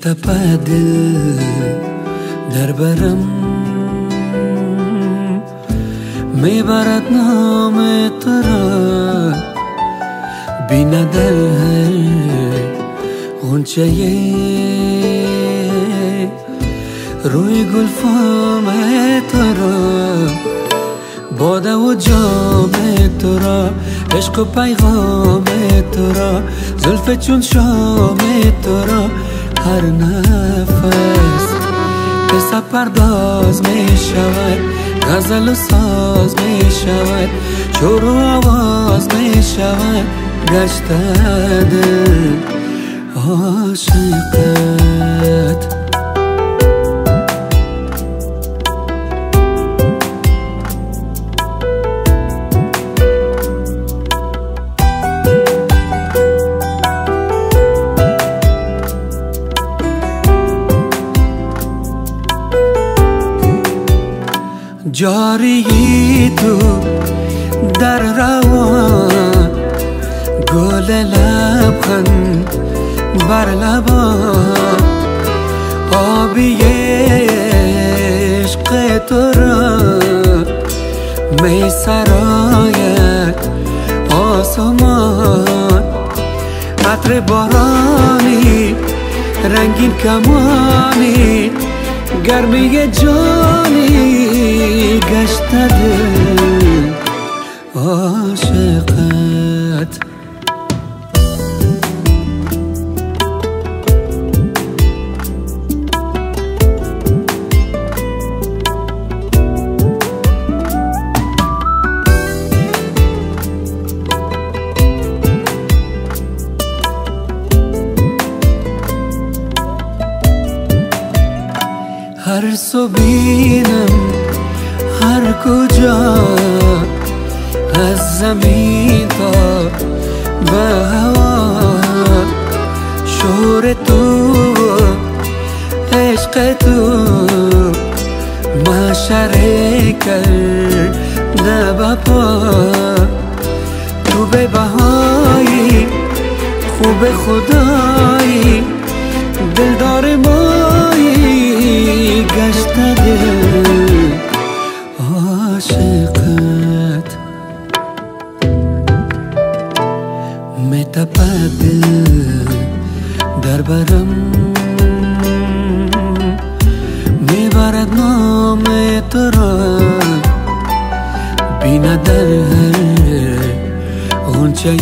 میتپد دل در برم، میبرد نام تو را، بیند در هر غنچه روی گلفام تو را، باده و جام تو را، عشق و پیغام تو را، زلف چون شام تو را، هر نفس قصه پرداز می شود، غزل و ساز می شود، شور و آواز می شود، گشته دل عاشقت. جاری تو در روان، گل لبخند بر لبان، آبی عشق تو را می سراید آسمان، عطر بارانی رنگین کمانی، گرمی جانی گشته دل عاشقت. هر سو بینم هر کجا، از زمین تا به هوا، شور تو عشق تو معشره کرده بپا، تو به بهایی خوب خدایی، دلدار مایی گشته دل عاشقت. میتپد دل در برم، میبرد نام تو را، بیند در هر غنچه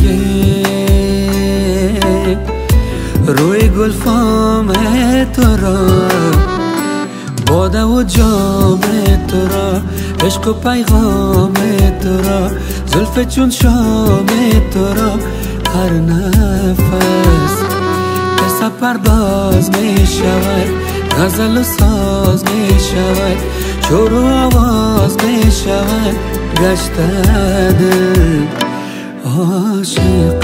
روی گلفام تو را، باده و جام تو را، عشق و پیغام تو را، زلف چون شام تو را، هر نفس قصه پرداز می شود، غزل و ساز می شود، شور و آواز می شود، گشته دل عاشق.